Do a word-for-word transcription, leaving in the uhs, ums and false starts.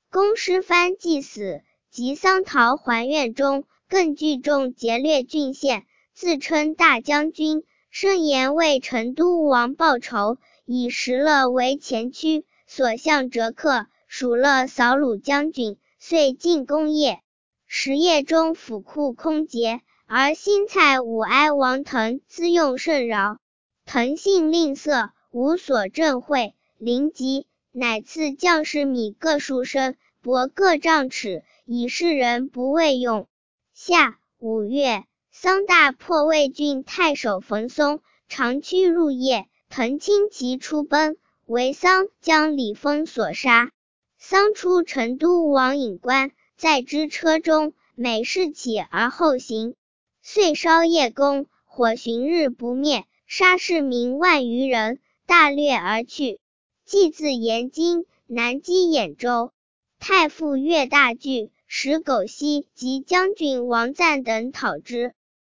公师藩既死，即丧逃还院中，更聚众劫掠郡县，自称大将军，盛言为成都王报仇，以石勒为前驱，所向折克，蜀勒扫虏将军，遂进宫业。时夜中府库空竭，而新蔡武哀王腾自用甚饶。腾性吝啬，无所振会，临急，乃赐将士米各数升，帛各丈尺，以示人不畏用。夏五月，桑大破魏郡太守冯松，长驱入夜，腾轻骑出奔，为桑将李丰所杀。桑出成都王隐观，在之车中，每事起而后行，遂烧叶宫，火旬日不灭，杀士民万余人，大掠而去。既自延津，南击兖州。太傅岳大惧，使苟晞及将军王赞等讨之。